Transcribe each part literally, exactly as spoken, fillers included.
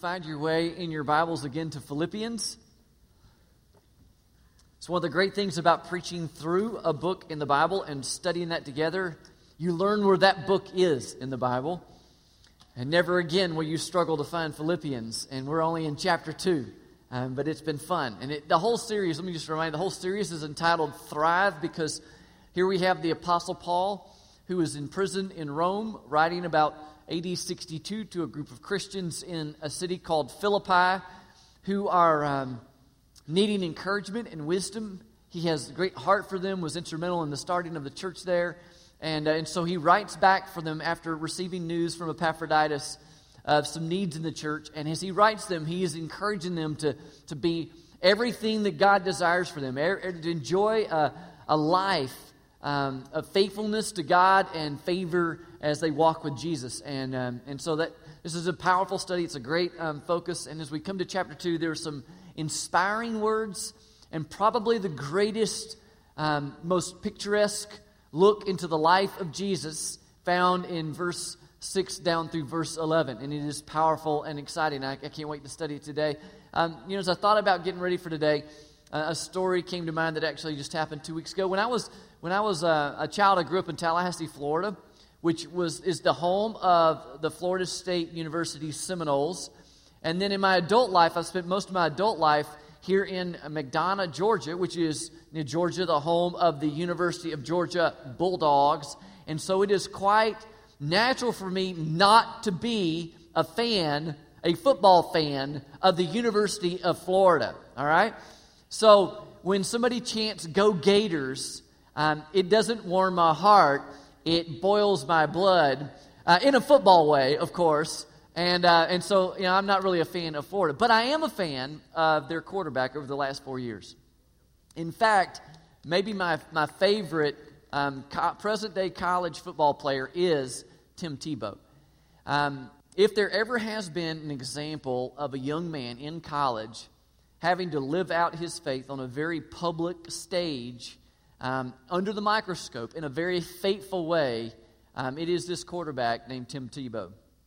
find your way in your Bibles again to Philippians. It's one of the great things about preaching through a book in the Bible and studying that together. You learn where that book is in the Bible. And never again will you struggle to find Philippians. And we're only in chapter two. Um, but it's been fun. And it, the whole series, let me just remind you, the whole series is entitled Thrive, because here we have the Apostle Paul, who is in prison in Rome, writing about A D sixty-two to a group of Christians in a city called Philippi, who are um, needing encouragement and wisdom. He has a great heart for them, was instrumental in the starting of the church there. And, uh, and so he writes back for them after receiving news from Epaphroditus of some needs in the church. And as he writes them, he is encouraging them to, to be everything that God desires for them, to enjoy a, a life um, of faithfulness to God and favor as they walk with Jesus. And um, and so that this is a powerful study. It's a great um, focus. And as we come to chapter two, there are some inspiring words and probably the greatest, um, most picturesque look into the life of Jesus found in verse six down through verse eleven. And it is powerful and exciting. I, I can't wait to study it today. Um, you know, as I thought about getting ready for today, uh, a story came to mind that actually just happened two weeks ago. When I was when I was a, a child, I grew up in Tallahassee, Florida, which was is the home of the Florida State University Seminoles. And then in my adult life, I spent most of my adult life here in McDonough, Georgia, which is near Georgia, the home of the University of Georgia Bulldogs. And so it is quite natural for me not to be a fan, a football fan of the University of Florida, all right? So when somebody chants, "Go Gators," um, it doesn't warm my heart. It boils my blood, uh, in a football way, of course. And uh, and so, you know, I'm not really a fan of Florida. But I am a fan of their quarterback over the last four years. In fact, maybe my, my favorite um, co- present-day college football player is Tim Tebow. Um, if there ever has been an example of a young man in college having to live out his faith on a very public stage, um, under the microscope, in a very faithful way, um, it is this quarterback named Tim Tebow.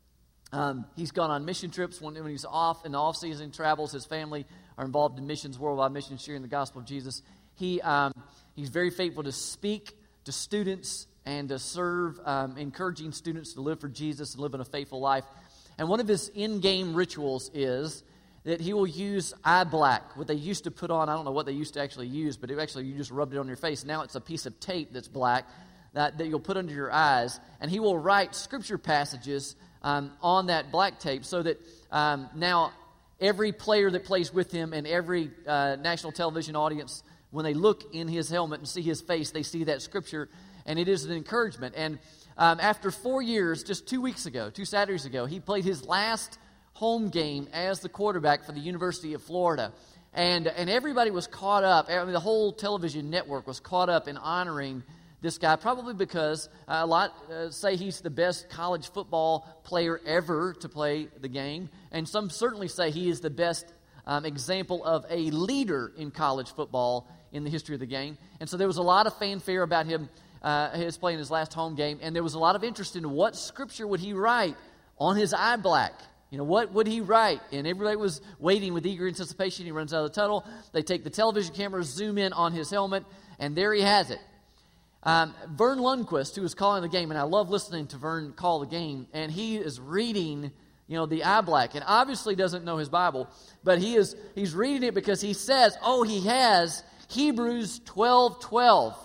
Um, he's gone on mission trips when, when he's off in the off-season travels. His family are involved in missions, worldwide missions, sharing the gospel of Jesus. He um, he's very faithful to speak to students and to serve, um, encouraging students to live for Jesus and live in a faithful life. And one of his in-game rituals is that he will use eye black, what they used to put on. I don't know what they used to actually use, but it actually you just rubbed it on your face. Now it's a piece of tape that's black that, that you'll put under your eyes. And he will write scripture passages um, on that black tape so that um, now every player that plays with him and every uh, national television audience, when they look in his helmet and see his face, they see that scripture. And it is an encouragement. And um, after four years, just two weeks ago, two Saturdays ago, he played his last home game as the quarterback for the University of Florida. And and everybody was caught up. I mean, the whole television network was caught up in honoring this guy, probably because uh, a lot uh, say he's the best college football player ever to play the game. And some certainly say he is the best um, example of a leader in college football in the history of the game. And so there was a lot of fanfare about him uh, his playing his last home game. And there was a lot of interest in what scripture would he write on his eye black. You know, what would he write? And everybody was waiting with eager anticipation. He runs out of the tunnel. They take the television cameras, zoom in on his helmet, and there he has it. Um, Vern Lundquist, who was calling the game, and I love listening to Vern call the game, and he is reading, you know, the eye black, and obviously doesn't know his Bible, but he is he's reading it because he says, oh, he has Hebrews twelve twelve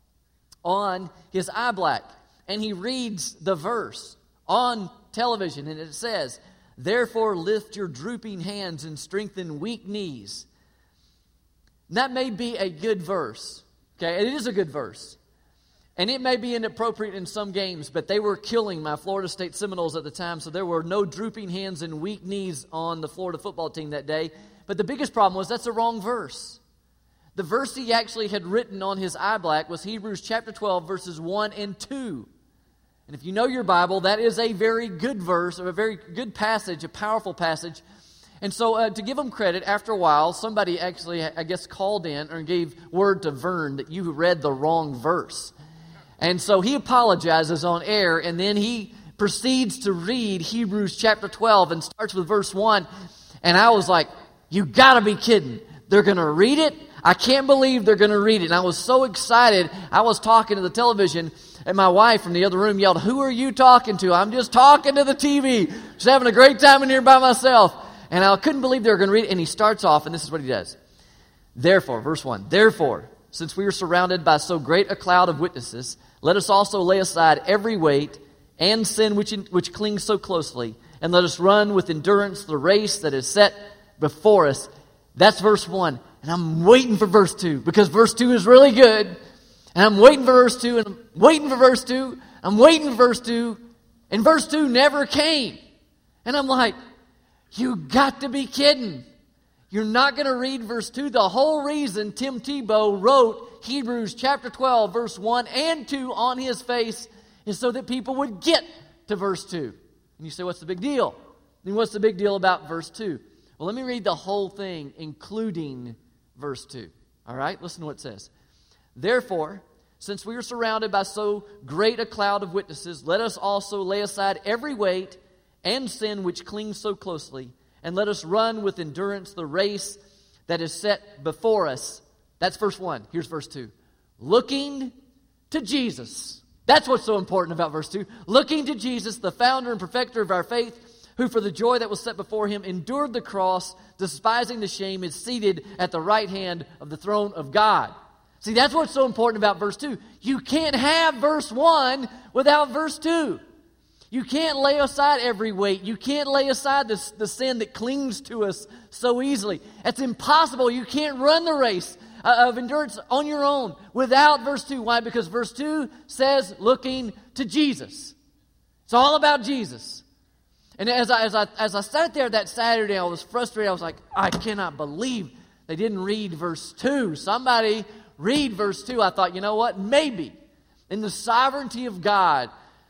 on his eye black, and he reads the verse on television, and it says, "Therefore lift your drooping hands and strengthen weak knees." And that may be a good verse. Okay, it is a good verse. And it may be inappropriate in some games, but they were killing my Florida State Seminoles at the time, so there were no drooping hands and weak knees on the Florida football team that day. But the biggest problem was that's the wrong verse. The verse he actually had written on his eye black was Hebrews chapter twelve, verses one and two. And if you know your Bible, that is a very good verse, or a very good passage, a powerful passage. And so uh, to give them credit, after a while, somebody actually, I guess, called in or gave word to Vern that you read the wrong verse. And so he apologizes on air, and then he proceeds to read Hebrews chapter twelve and starts with verse one. And I was like, you gotta be kidding. They're going to read it? I can't believe they're going to read it. And I was so excited. I was talking to the television, and my wife from the other room yelled, who are you talking to? I'm just talking to the T V. Just having a great time in here by myself. And I couldn't believe they were going to read it. And he starts off, and this is what he does. Therefore, verse one, therefore, since we are surrounded by so great a cloud of witnesses, let us also lay aside every weight and sin which, which clings so closely, and let us run with endurance the race that is set before us. That's verse one. And I'm waiting for verse two, because verse two is really good. And I'm waiting for verse two, and I'm waiting for verse two. I'm waiting for verse two. And verse two never came. And I'm like, you got to be kidding. You're not going to read verse two. The whole reason Tim Tebow wrote Hebrews chapter twelve, verse one and two on his face is so that people would get to verse two. And you say, what's the big deal? Then what's the big deal about verse two? Well, let me read the whole thing, including verse two. All right? Listen to what it says. Therefore, since we are surrounded by so great a cloud of witnesses, let us also lay aside every weight and sin which clings so closely, and let us run with endurance the race that is set before us. That's verse one. Here's verse two. Looking to Jesus. That's what's so important about verse two. Looking to Jesus, the founder and perfecter of our faith, who for the joy that was set before him endured the cross, despising the shame, is seated at the right hand of the throne of God. See, that's what's so important about verse two. You can't have verse one without verse two. You can't lay aside every weight. You can't lay aside the, the sin that clings to us so easily. It's impossible. You can't run the race of endurance on your own without verse two. Why? Because verse two says looking to Jesus. It's all about Jesus. And as I, as I, as I sat there that Saturday, I was frustrated. I was like, I cannot believe they didn't read verse two. Somebody read verse two. I thought, you know what? Maybe in the sovereignty of God,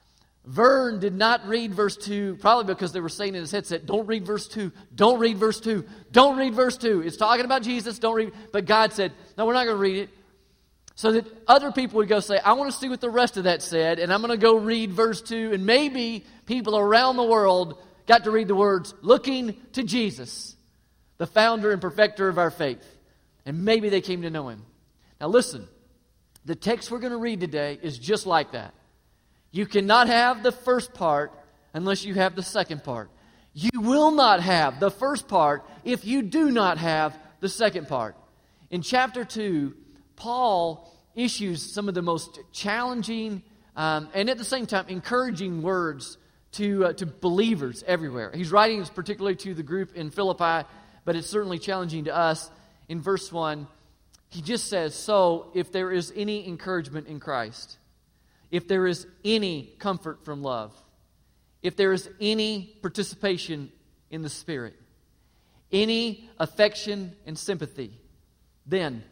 Vern did not read verse two, probably because they were saying in his headset, don't read verse two, don't read verse two, don't read verse two. It's talking about Jesus, don't read. But God said, no, we're not going to read it. So that other people would go say, I want to see what the rest of that said, and I'm going to go read verse two, and maybe people around the world got to read the words, looking to Jesus, the founder and perfecter of our faith. And maybe they came to know him. Now listen, the text we're going to read today is just like that. You cannot have the first part unless you have the second part. You will not have the first part if you do not have the second part. In chapter two, Paul issues some of the most challenging um, and at the same time encouraging words to uh, to believers everywhere. He's writing this particularly to the group in Philippi, but it's certainly challenging to us. In verse one, he just says, so if there is any encouragement in Christ, if there is any comfort from love, if there is any participation in the Spirit, any affection and sympathy, then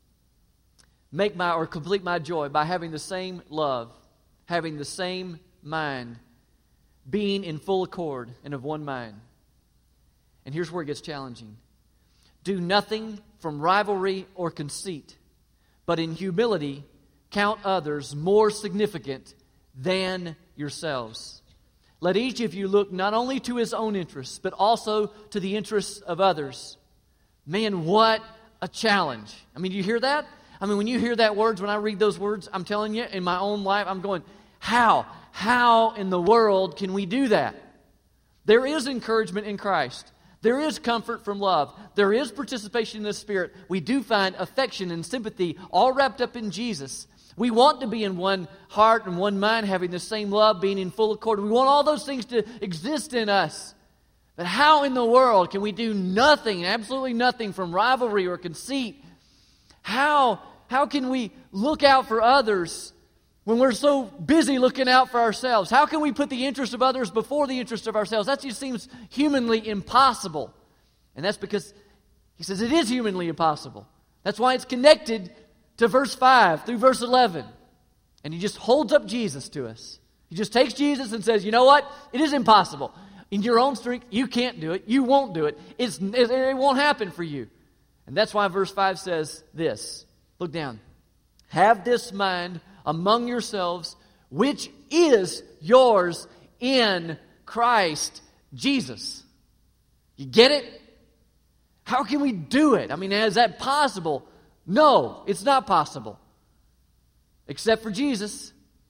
make my or complete my joy by having the same love, having the same mind, being in full accord and of one mind. And here's where it gets challenging. Do nothing from rivalry or conceit, but in humility count others more significant than yourselves. Let each of you look not only to his own interests, but also to the interests of others. Man, what a challenge. I mean, do you hear that? I mean, when you hear that words, when I read those words, I'm telling you, in my own life, I'm going, how? How in the world can we do that? There is encouragement in Christ. There is comfort from love. There is participation in the Spirit. We do find affection and sympathy all wrapped up in Jesus. We want to be in one heart and one mind, having the same love, being in full accord. We want all those things to exist in us. But how in the world can we do nothing, absolutely nothing from rivalry or conceit? How, how can we look out for others when we're so busy looking out for ourselves? How can we put the interest of others before the interest of ourselves? That just seems humanly impossible. And that's because he says it is humanly impossible. That's why it's connected to verse five through verse eleven. And he just holds up Jesus to us. He just takes Jesus and says, you know what? It is impossible. In your own strength, you can't do it. You won't do it. It's, it, it won't happen for you. And that's why verse five says this. Look down. Have this mind among yourselves, which is yours in Christ Jesus. You get it? How can we do it? I mean, is that possible? No, it's not possible. Except for Jesus.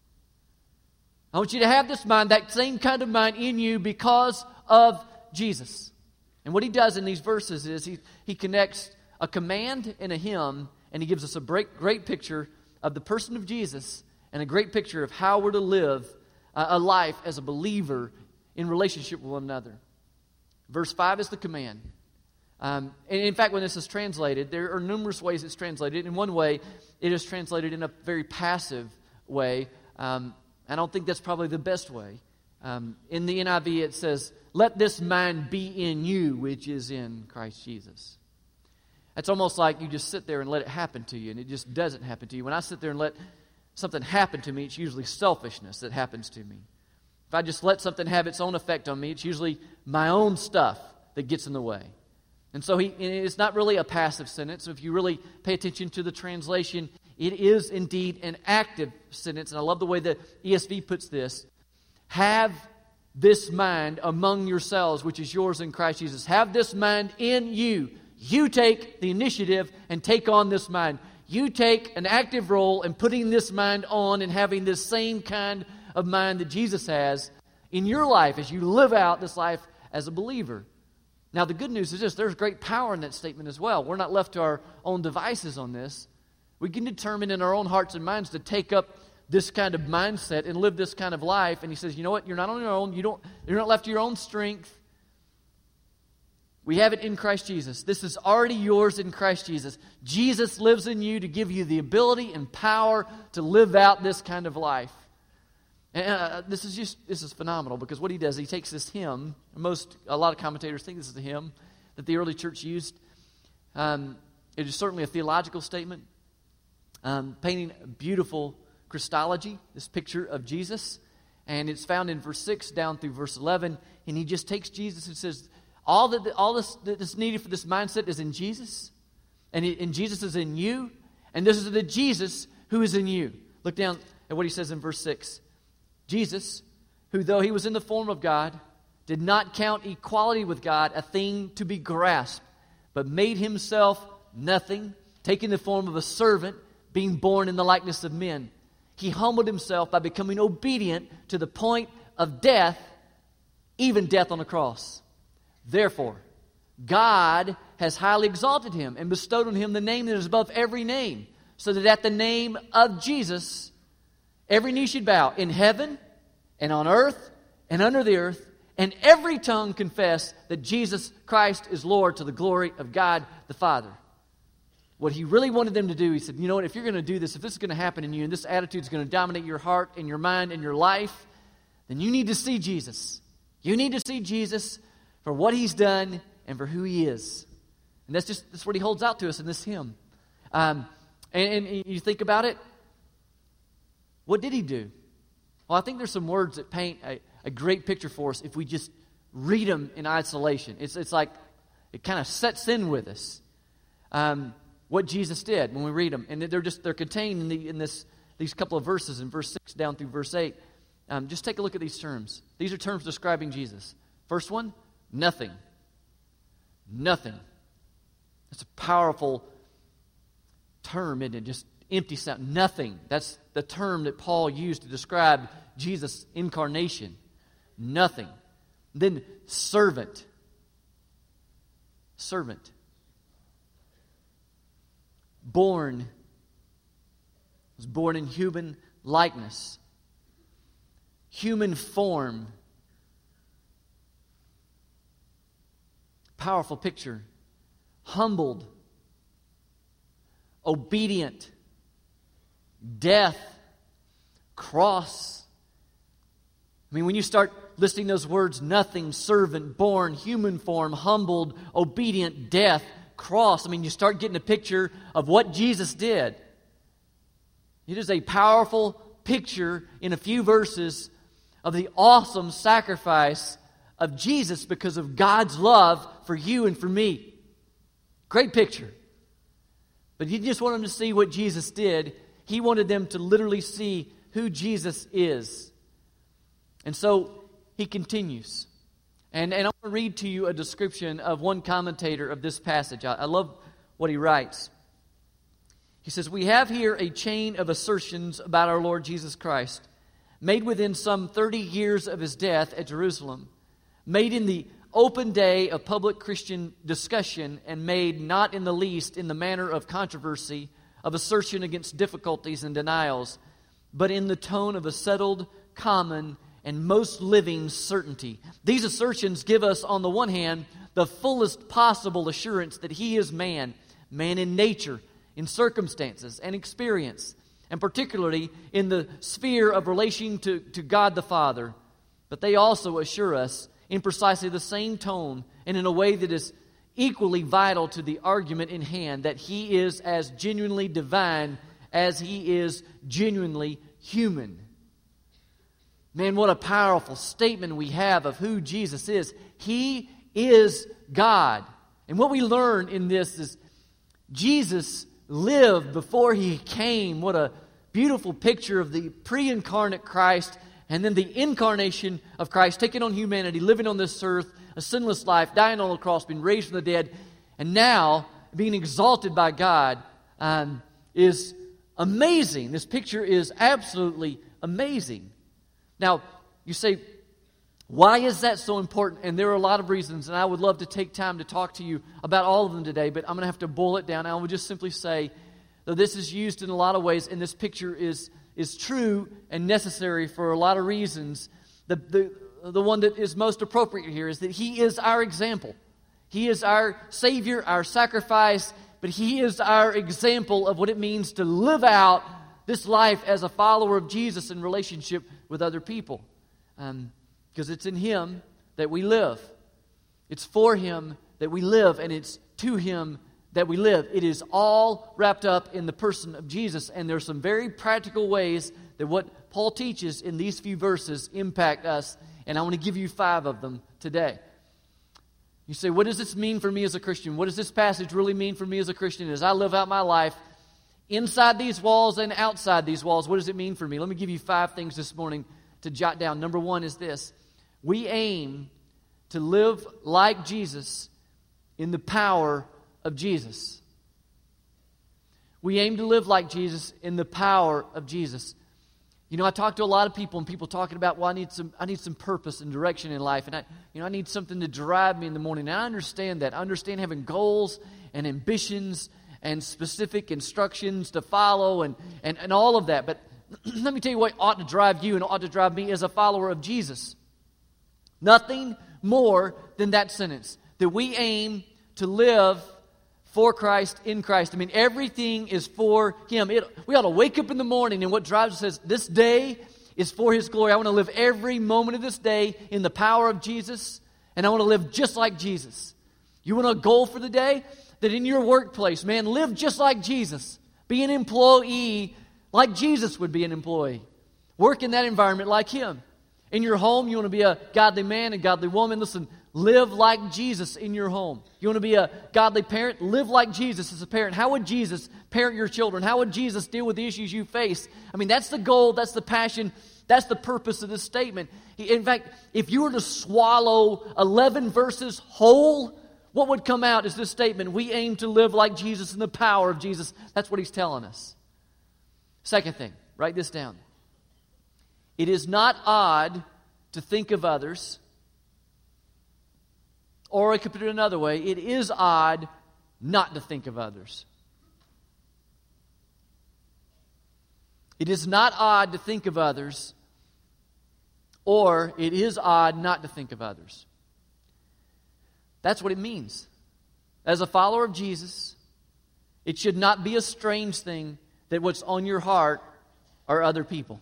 I want you to have this mind, that same kind of mind in you because of Jesus. And what he does in these verses is he, he connects a command and a hymn, and he gives us a great, great picture of the person of Jesus and a great picture of how we're to live a, a life as a believer in relationship with one another. Verse five is the command. Um, and in fact, when this is translated, there are numerous ways it's translated. In one way, it is translated in a very passive way. Um, I don't think that's probably the best way. Um, in the N I V, it says, "Let this mind be in you, which is in Christ Jesus." It's almost like you just sit there and let it happen to you, and it just doesn't happen to you. When I sit there and let something happen to me, it's usually selfishness that happens to me. If I just let something have its own effect on me, it's usually my own stuff that gets in the way. And so he, it's not really a passive sentence. If you really pay attention to the translation, it is indeed an active sentence. And I love the way the E S V puts this. Have this mind among yourselves, which is yours in Christ Jesus. Have this mind in you. You take the initiative and take on this mind. You take an active role in putting this mind on and having this same kind of mind that Jesus has in your life as you live out this life as a believer. Now, the good news is this. There's great power in that statement as well. We're not left to our own devices on this. We can determine in our own hearts and minds to take up this kind of mindset and live this kind of life. And he says, you know what? You're not on your own. You don't, you're not left to your own strength. We have it in Christ Jesus. This is already yours in Christ Jesus. Jesus lives in you to give you the ability and power to live out this kind of life. And uh, this is just this is phenomenal, because what he does, he takes this hymn. Most a lot of commentators think this is the hymn that the early church used. Um, it is certainly a theological statement, um, painting a beautiful Christology, this picture of Jesus, and it's found in verse six down through verse eleven. And he just takes Jesus and says, all that all this that's needed for this mindset is in Jesus, and, it, and Jesus is in you, and this is the Jesus who is in you. Look down at what he says in verse six. Jesus, who though he was in the form of God, did not count equality with God a thing to be grasped, but made himself nothing, taking the form of a servant, being born in the likeness of men. He humbled himself by becoming obedient to the point of death, even death on the cross. Therefore, God has highly exalted him and bestowed on him the name that is above every name, so that at the name of Jesus, every knee should bow in heaven and on earth and under the earth, and every tongue confess that Jesus Christ is Lord, to the glory of God the Father. What he really wanted them to do, he said, you know what, if you're going to do this, if this is going to happen in you, and this attitude is going to dominate your heart and your mind and your life, then you need to see Jesus. You need to see Jesus for what he's done and for who he is. And that's just that's what he holds out to us in this hymn. Um, and, and you think about it, what did he do? Well, I think there's some words that paint a, a great picture for us if we just read them in isolation. It's it's like it kind of sets in with us um, what Jesus did when we read them, and they're just they're contained in the in this these couple of verses in verse six down through verse eight. Um, just take a look at these terms. These are terms describing Jesus. First one, nothing. Nothing. That's a powerful term, isn't it? Just empty sound. Nothing. That's the term that Paul used to describe Jesus' incarnation. Nothing. Then servant. Servant. Born. Was born in human likeness. Human form. Powerful picture. Humbled. Obedient. Death. Cross. I mean, when you start listing those words, nothing, servant, born, human form, humbled, obedient, death, cross, I mean, you start getting a picture of what Jesus did. It is a powerful picture in a few verses of the awesome sacrifice of Jesus because of God's love for you and for me. Great picture. But he just wanted them to see what Jesus did. He wanted them to literally see who Jesus is. And so he continues. And, and I want to read to you a description of one commentator of this passage. I, I love what he writes. He says, "We have here a chain of assertions about our Lord Jesus Christ, made within some thirty years of his death at Jerusalem, made in the open day of public Christian discussion, and made not in the least in the manner of controversy, of assertion against difficulties and denials, but in the tone of a settled, common, and most living certainty. These assertions give us, on the one hand, the fullest possible assurance that he is man, man in nature, in circumstances and experience, and particularly in the sphere of relation to, to God the Father. But they also assure us in precisely the same tone and in a way that is equally vital to the argument in hand that he is as genuinely divine as he is genuinely human." Man, what a powerful statement we have of who Jesus is. He is God. And what we learn in this is Jesus lived before he came. What a beautiful picture of the pre-incarnate Christ and then the incarnation of Christ, taking on humanity, living on this earth, a sinless life, dying on the cross, being raised from the dead, and now being exalted by God um, is amazing. This picture is absolutely amazing. Now, you say, why is that so important? And there are a lot of reasons, and I would love to take time to talk to you about all of them today, but I'm going to have to boil it down. I would just simply say that this is used in a lot of ways, and this picture is, is true and necessary for a lot of reasons. The, the, the one that is most appropriate here is that he is our example. He is our Savior, our sacrifice, but he is our example of what it means to live out this life as a follower of Jesus in relationship with other people. Um, because it's in him that we live. It's for him that we live, and it's to him that we live. It is all wrapped up in the person of Jesus, and there are some very practical ways that what Paul teaches in these few verses impact us, and I want to give you five of them today. You say, what does this mean for me as a Christian? What does this passage really mean for me as a Christian as I live out my life inside these walls and outside these walls? What does it mean for me? Let me give you five things this morning to jot down. Number one is this. We aim to live like Jesus in the power of Jesus. We aim to live like Jesus in the power of Jesus. You know, I talk to a lot of people, and people talking about, well, I need some, I need some purpose and direction in life, and I, you know, I need something to drive me in the morning. And I understand that. I understand having goals and ambitions and specific instructions to follow, and and, and all of that. But let me tell you what ought to drive you and ought to drive me as a follower of Jesus. Nothing more than that sentence, that we aim to live for Christ, in Christ. I mean, everything is for him. It, we ought to wake up in the morning, and what drives us says, this day is for his glory. I want to live every moment of this day in the power of Jesus, and I want to live just like Jesus. You want a goal for the day? That in your workplace, man, live just like Jesus. Be an employee like Jesus would be an employee. Work in that environment like him. In your home, you want to be a godly man, a godly woman. Listen, live like Jesus in your home. You want to be a godly parent? Live like Jesus as a parent. How would Jesus parent your children? How would Jesus deal with the issues you face? I mean, that's the goal, that's the passion, that's the purpose of this statement. In fact, if you were to swallow eleven verses whole, what would come out is this statement: we aim to live like Jesus in the power of Jesus. That's what he's telling us. Second thing, write this down. It is not odd to think of others, or I could put it another way, it is odd not to think of others. It is not odd to think of others, or it is odd not to think of others. That's what it means. As a follower of Jesus, it should not be a strange thing that what's on your heart are other people.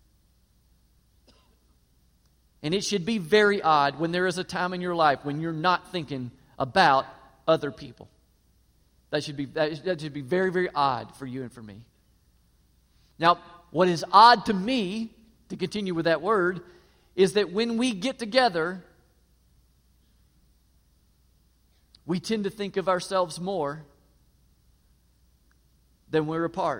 And it should be very odd when there is a time in your life when you're not thinking about other people. That should be, that should be very, very odd for you and for me. Now, what is odd to me, to continue with that word, is that when we get together, we tend to think of ourselves more than we're apart.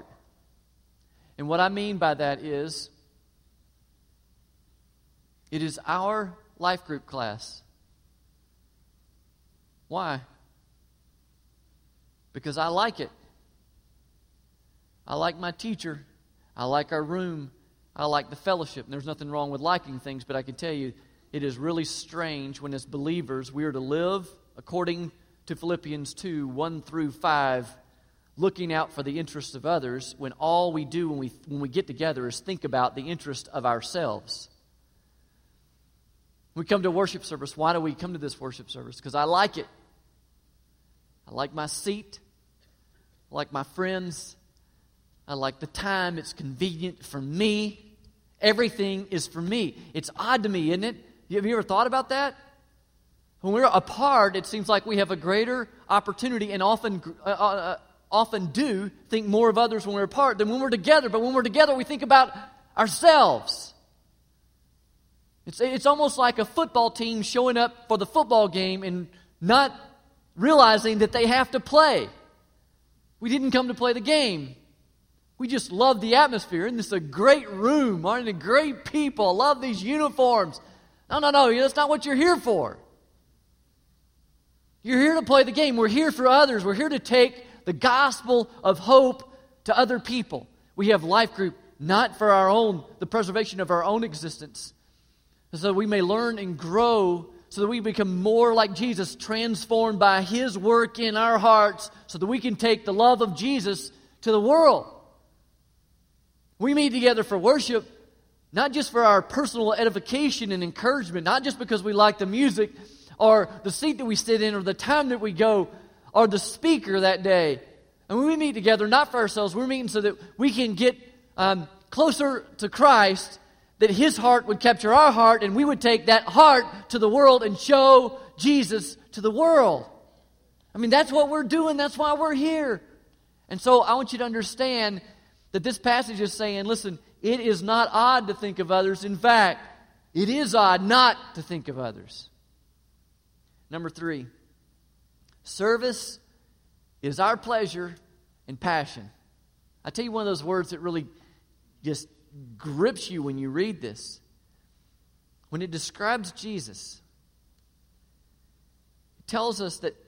And what I mean by that is, it is our life group class. Why? Because I like it. I like my teacher. I like our room. I like the fellowship. And there's nothing wrong with liking things, but I can tell you it is really strange when as believers we are to live according to Philippians two, one through five, looking out for the interests of others, when all we do when we when we get together is think about the interest of ourselves. We come to worship service. Why do we come to this worship service? Because I like it. I like my seat. I like my friends. I like the time. It's convenient for me. Everything is for me. It's odd to me, isn't it? Have you ever thought about that? When we're apart, it seems like we have a greater opportunity and often uh, uh, often do think more of others when we're apart than when we're together. But when we're together, we think about ourselves. It's, it's almost like a football team showing up for the football game and not realizing that they have to play. We didn't come to play the game. We just love the atmosphere. And this is a great room. Aren't it great people? I love these uniforms. No, no, no. That's not what you're here for. You're here to play the game. We're here for others. We're here to take the gospel of hope to other people. We have life group not for our own, the preservation of our own existence, so that we may learn and grow, so that we become more like Jesus, transformed by His work in our hearts, so that we can take the love of Jesus to the world. We meet together for worship, not just for our personal edification and encouragement, not just because we like the music or the seat that we sit in or the time that we go or the speaker that day. And when we meet together, not for ourselves, we're meeting so that we can get um, closer to Christ, that His heart would capture our heart, and we would take that heart to the world and show Jesus to the world. I mean, that's what we're doing. That's why we're here. And so I want you to understand that this passage is saying, listen, it is not odd to think of others. In fact, it is odd not to think of others. Number three, service is our pleasure and passion. I tell you one of those words that really just grips you when you read this. When it describes Jesus, it tells us that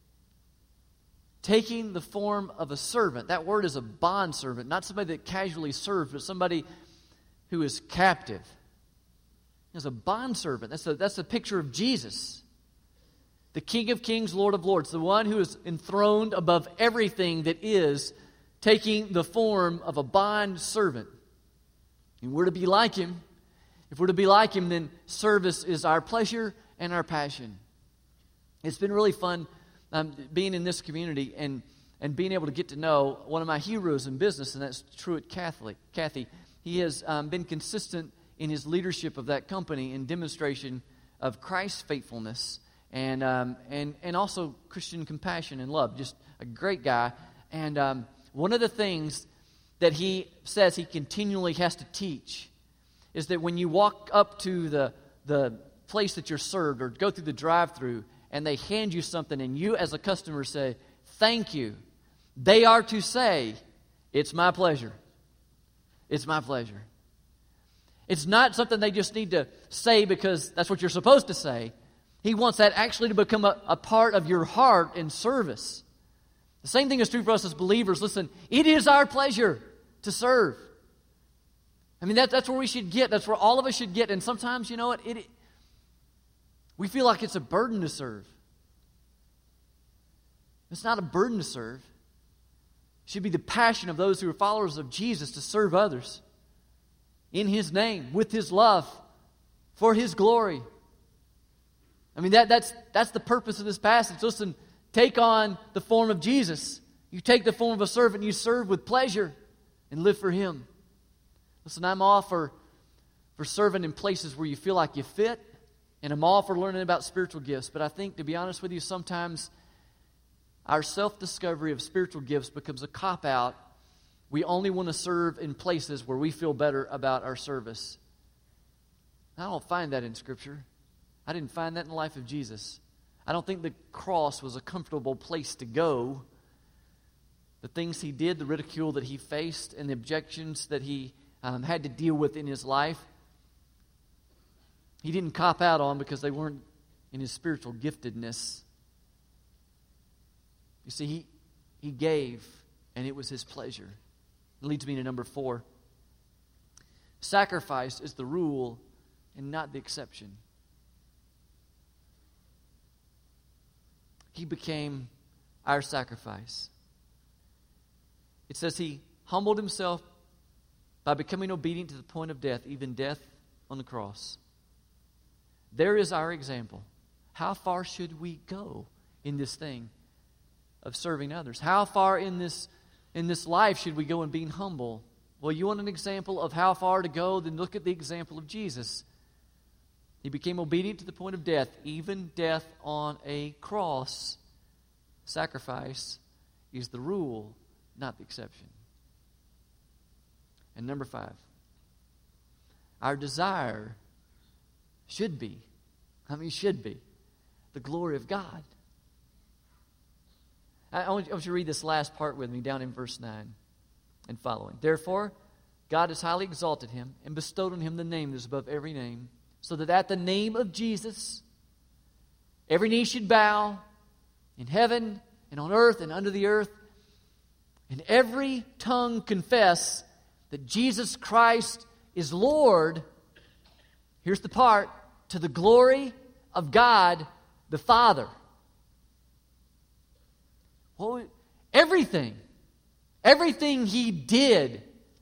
taking the form of a servant, that word is a bond servant, not somebody that casually serves, but somebody who is captive. As a bond servant, that's a, that's a picture of Jesus. The King of Kings, Lord of Lords, the one who is enthroned above everything that is, taking the form of a bond servant. And we're to be like Him. If we're to be like Him, then service is our pleasure and our passion. It's been really fun um, being in this community and, and being able to get to know one of my heroes in business, and that's Truett Catholic, Kathy. He has um, been consistent in his leadership of that company in demonstration of Christ's faithfulness and um, and and also Christian compassion and love. Just a great guy. And um, one of the things that he says he continually has to teach is that when you walk up to the the place that you're served or go through the drive-thru and they hand you something and you as a customer say, "Thank you," they are to say, "It's my pleasure. It's my pleasure." It's not something they just need to say because that's what you're supposed to say. He wants that actually to become a, a part of your heart in service. The same thing is true for us as believers. Listen, it is our pleasure to serve. I mean, that, that's where we should get. That's where all of us should get. And sometimes, you know what? It, it, we feel like it's a burden to serve. It's not a burden to serve. It should be the passion of those who are followers of Jesus to serve others in His name, with His love, for His glory. I mean, that, that's, that's the purpose of this passage. Listen, take on the form of Jesus. You take the form of a servant, you serve with pleasure and live for Him. Listen, I'm all for, for serving in places where you feel like you fit, and I'm all for learning about spiritual gifts. But I think, to be honest with you, sometimes our self-discovery of spiritual gifts becomes a cop-out. We only want to serve in places where we feel better about our service. I don't find that in Scripture. I didn't find that in the life of Jesus. I don't think the cross was a comfortable place to go. The things He did, the ridicule that He faced, and the objections that He um, had to deal with in His life. he didn't cop out on because they weren't in his spiritual giftedness. You see, he, he gave, and it was his pleasure. It leads me to number four. Sacrifice is the rule and not the exception. He became our sacrifice. It says he humbled himself by becoming obedient to the point of death, even death on the cross. There is our example. How far should we go in this thing of serving others? How far in this, in this life should we go in being humble? Well, you want an example of how far to go? Then look at the example of Jesus. He became obedient to the point of death, even death on a cross. Sacrifice is the rule, not the exception. And number five, our desire should be, I mean should be, the glory of God. I want you to read this last part with me down in verse nine and following. Therefore, God has highly exalted him and bestowed on him the name that is above every name, so that at the name of Jesus, every knee should bow in heaven and on earth and under the earth, and every tongue confess that Jesus Christ is Lord. Here's the part, to the glory of God the Father. Well, everything, everything he did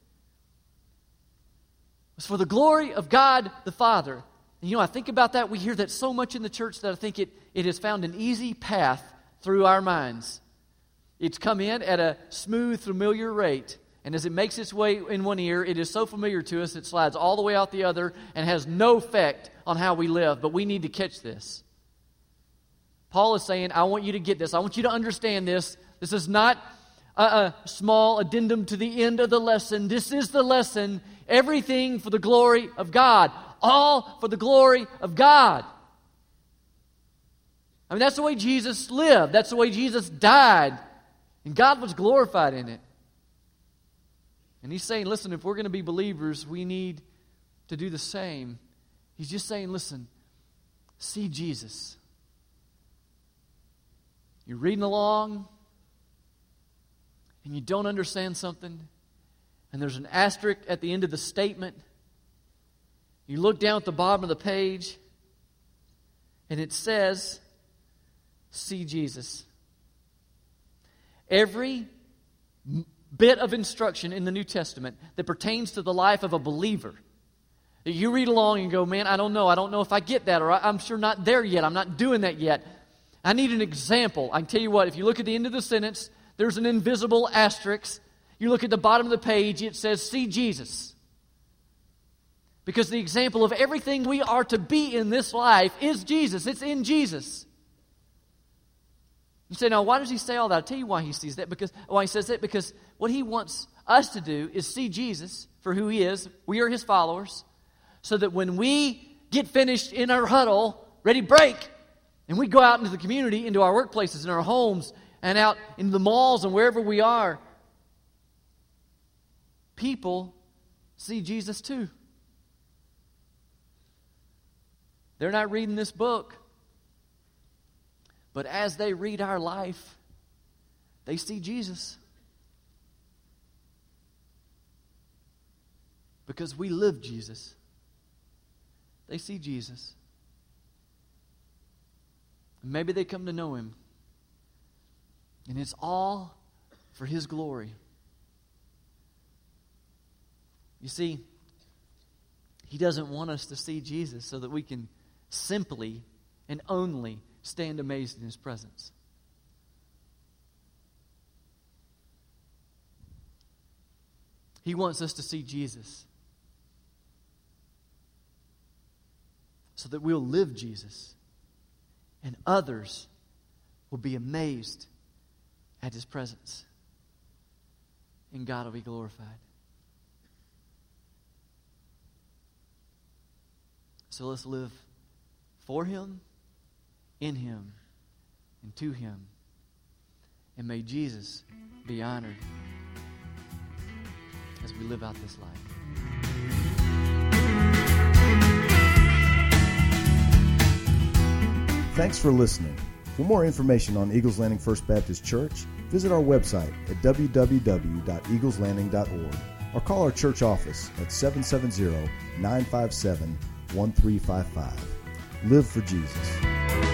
was for the glory of God the Father. And you know, I think about that. We hear that so much in the church that I think it, it has found an easy path through our minds. It's come in at a smooth, familiar rate. And as it makes its way in one ear, it is so familiar to us, it slides all the way out the other and has no effect on how we live. But we need to catch this. Paul is saying, I want you to get this. I want you to understand this. This is not a, a small addendum to the end of the lesson. This is the lesson. Everything for the glory of God. All for the glory of God. I mean, that's the way Jesus lived. That's the way Jesus died. And God was glorified in it. And he's saying, listen, if we're going to be believers, we need to do the same. He's just saying, listen, see Jesus. You're reading along, and you don't understand something, and there's an asterisk at the end of the statement. You look down at the bottom of the page, and it says, see Jesus. Every bit of instruction in the New Testament that pertains to the life of a believer, that you read along and go, man, I don't know. I don't know if I get that, or I'm sure not there yet. I'm not doing that yet. I need an example. I can tell you what, if you look at the end of the sentence, there's an invisible asterisk. You look at the bottom of the page, it says, see Jesus. Because the example of everything we are to be in this life is Jesus. It's in Jesus. You say, now, why does he say all that? I'll tell you why he sees that. Because why he says that. Because what he wants us to do is see Jesus for who he is. We are his followers. So that when we get finished in our huddle, ready break, and we go out into the community, into our workplaces, in our homes, and out in the malls and wherever we are, people see Jesus too. They're not reading this book. But as they read our life, they see Jesus. Because we live Jesus. They see Jesus. And maybe they come to know him. And it's all for his glory. You see, he doesn't want us to see Jesus so that we can simply and only stand amazed in his presence. He wants us to see Jesus so that we'll live Jesus and others will be amazed at his presence and God will be glorified. So let's live for him, in him, and to him. And may Jesus be honored as we live out this life. Thanks for listening. For more information on Eagles Landing First Baptist Church, visit our website at w w w dot eagles landing dot org or call our church office at seven seven zero, nine five seven, one three five five. Live for Jesus.